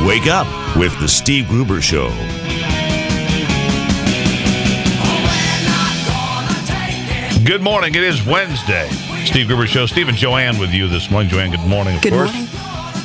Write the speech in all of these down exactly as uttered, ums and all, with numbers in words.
Wake up with the Steve Gruber Show. Good morning. It is Wednesday. Steve Gruber Show. Steve and Joanne with you this morning. Joanne, good morning, of good course. Morning.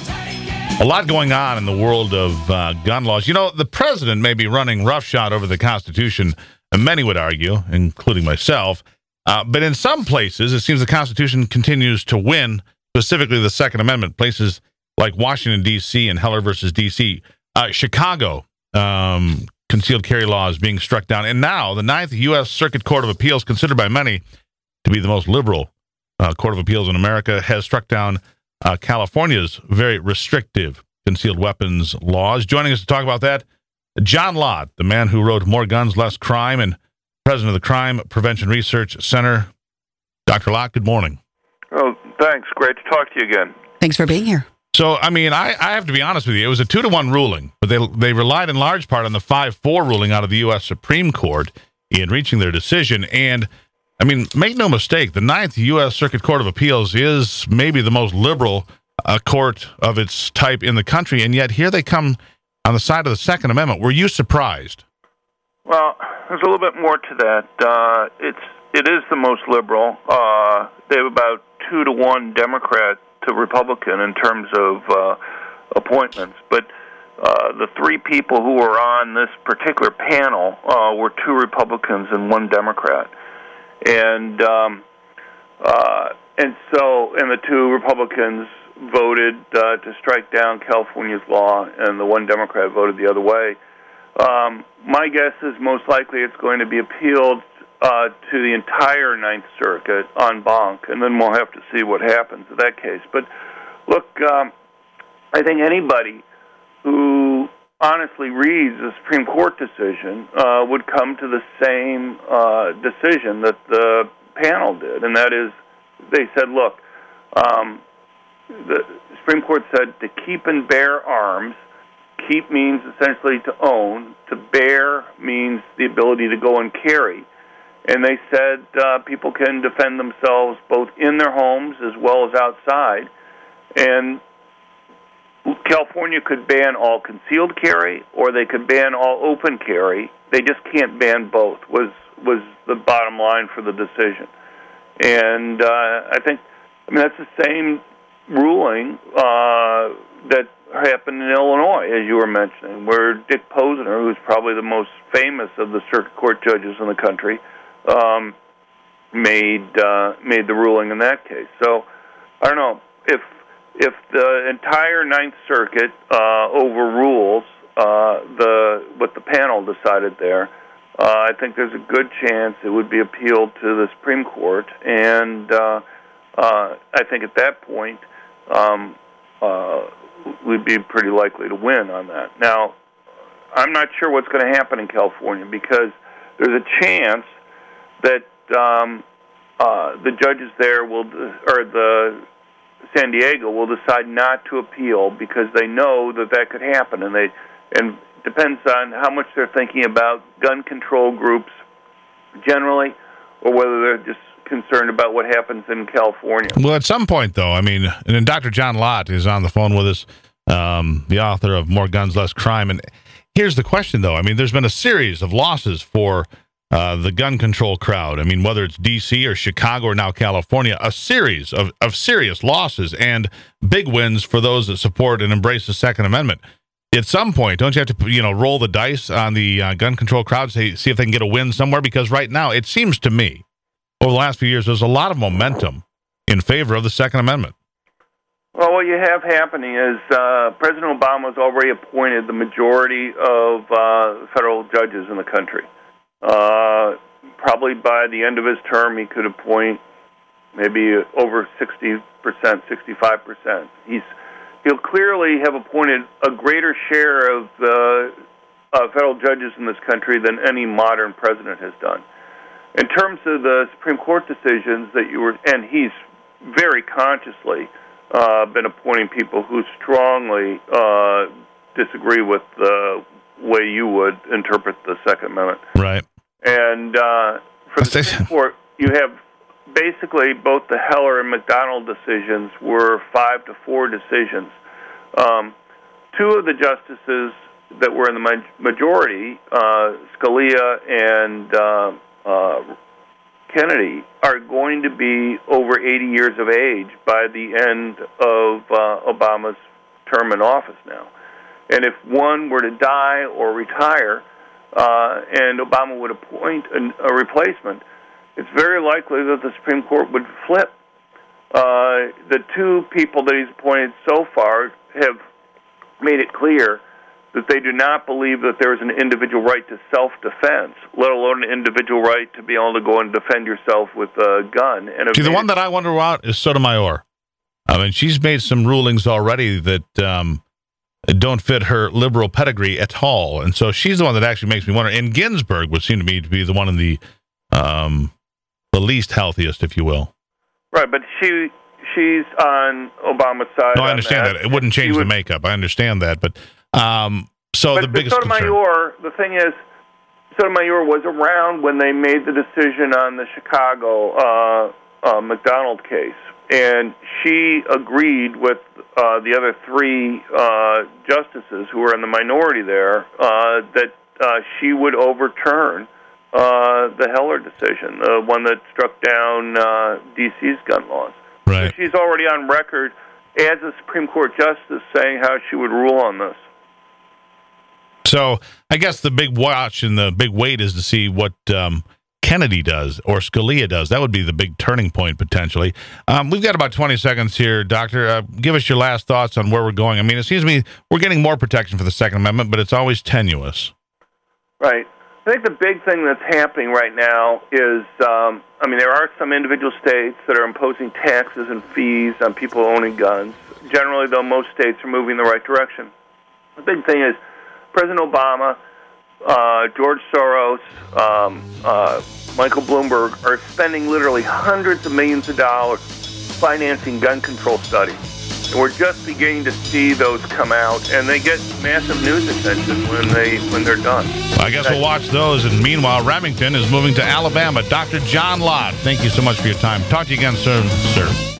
A lot going on in the world of uh, gun laws. You know, the president may be running roughshod over the Constitution, and many would argue, including myself. Uh, but in some places, it seems the Constitution continues to win, specifically the Second Amendment. Places like Washington, D C and Heller versus D C Uh, Chicago, um, concealed carry laws being struck down. And now the Ninth U S Circuit Court of Appeals, considered by many to be the most liberal uh, court of appeals in America, has struck down uh, California's very restrictive concealed weapons laws. Joining us to talk about that, John Lott, the man who wrote More Guns, Less Crime and president of the Crime Prevention Research Center. Doctor Lott, good morning. Oh, thanks. Great to talk to you again. Thanks for being here. So, I mean, I, I have to be honest with you. It was a two to one ruling, but they they relied in large part on the five four ruling out of the U S Supreme Court in reaching their decision. And, I mean, make no mistake, the Ninth U S Circuit Court of Appeals is maybe the most liberal uh, court of its type in the country, and yet here they come on the side of the Second Amendment. Were you surprised? Well, there's a little bit more to that. Uh, it's it is the most liberal. Uh, they have about two to one Democrat to Republican in terms of uh, appointments, but uh, the three people who were on this particular panel uh, were two Republicans and one Democrat, and um, uh, and so and the two Republicans voted uh, to strike down California's law, and the one Democrat voted the other way. Um, my guess is most likely it's going to be appealed uh, to the entire Ninth Circuit en banc, and then we'll have to see what happens in that case. But look, um, I think anybody who honestly reads the Supreme Court decision uh, would come to the same uh, decision that the panel did, and that is they said, look, um, the Supreme Court said to keep and bear arms. Keep means essentially to own. To bear means the ability to go and carry. And they said uh, people can defend themselves both in their homes as well as outside. And California could ban all concealed carry, or they could ban all open carry. They just can't ban both, was was the bottom line for the decision. And uh, I think, I mean, that's the same ruling uh, that happened in Illinois, as you were mentioning, where Dick Posner, who's probably the most famous of the circuit court judges in the country, um, made uh, made the ruling in that case. So I don't know if if the entire Ninth Circuit uh, overrules uh, the what the panel decided there. Uh, I think there's a good chance it would be appealed to the Supreme Court, and uh, uh, I think at that point um, uh, we'd be pretty likely to win on that. Now, I'm not sure what's going to happen in California because there's a chance that um, uh, the judges there will, or the San Diego will decide not to appeal because they know that that could happen, and they and depends on how much they're thinking about gun control groups generally, or whether they're just concerned about what happens in California. Well, at some point, though, I mean, and then Doctor John Lott is on the phone with us, um, the author of More Guns, Less Crime. And here's the question, though. I mean, there's been a series of losses for uh, the gun control crowd. I mean, whether it's D C or Chicago or now California, a series of, of serious losses and big wins for those that support and embrace the Second Amendment. At some point, don't you have to, you know, roll the dice on the uh, gun control crowd, say, see if they can get a win somewhere? Because right now, it seems to me, over the last few years, there's a lot of momentum in favor of the Second Amendment. Well, what you have happening is uh, President Obama has already appointed the majority of uh, federal judges in the country. Uh, probably by the end of his term, he could appoint maybe over sixty percent, sixty-five percent. He's He'll clearly have appointed a greater share of the uh, federal judges in this country than any modern president has done. In terms of the Supreme Court decisions that you were, and he's very consciously uh, been appointing people who strongly uh, disagree with the way you would interpret the Second Amendment. Right. And uh, for the Supreme Court, you have basically both the Heller and McDonald decisions were five to four decisions. Um, two of the justices that were in the majority, uh, Scalia and uh, uh, Kennedy, are going to be over eighty years of age by the end of uh, Obama's term in office now. And if one were to die or retire, uh, and Obama would appoint a, a replacement, it's very likely that the Supreme Court would flip. Uh, the two people that he's appointed so far have made it clear that they do not believe that there is an individual right to self-defense, let alone an individual right to be able to go and defend yourself with a gun. And See, the one that I wonder about is Sotomayor. I mean, she's made some rulings already that um, don't fit her liberal pedigree at all. And so she's the one that actually makes me wonder. And Ginsburg would seem to me to be the one in the um, the least healthiest, if you will. Right, but she she's on Obama's side. No, I understand that. that. It wouldn't change would, the makeup. I understand that. But um, so but the biggest Sotomayor, concern. The thing is, Sotomayor was around when they made the decision on the Chicago uh, uh, McDonald case. And she agreed with uh, the other three uh, justices who were in the minority there uh, that uh, she would overturn uh, the Heller decision, the one that struck down uh, D C's gun laws. Right. So she's already on record as a Supreme Court justice saying how she would rule on this. So I guess the big watch and the big wait is to see what um, Kennedy does or Scalia does. That would be the big turning point potentially. Um, we've got about twenty seconds here, Doctor. Uh, give us your last thoughts on where we're going. I mean, it seems to me we're getting more protection for the Second Amendment, but it's always tenuous. Right. I think the big thing that's happening right now is, um, I mean, there are some individual states that are imposing taxes and fees on people owning guns. Generally, though, most states are moving in the right direction. The big thing is President Obama, uh, George Soros, um, uh, Michael Bloomberg are spending literally hundreds of millions of dollars financing gun control studies. And we're just beginning to see those come out, and they get massive news attention when they when they're done. Well, I guess we'll watch those. And meanwhile, Remington is moving to Alabama. Doctor John Lott, thank you so much for your time. Talk to you again soon, sir.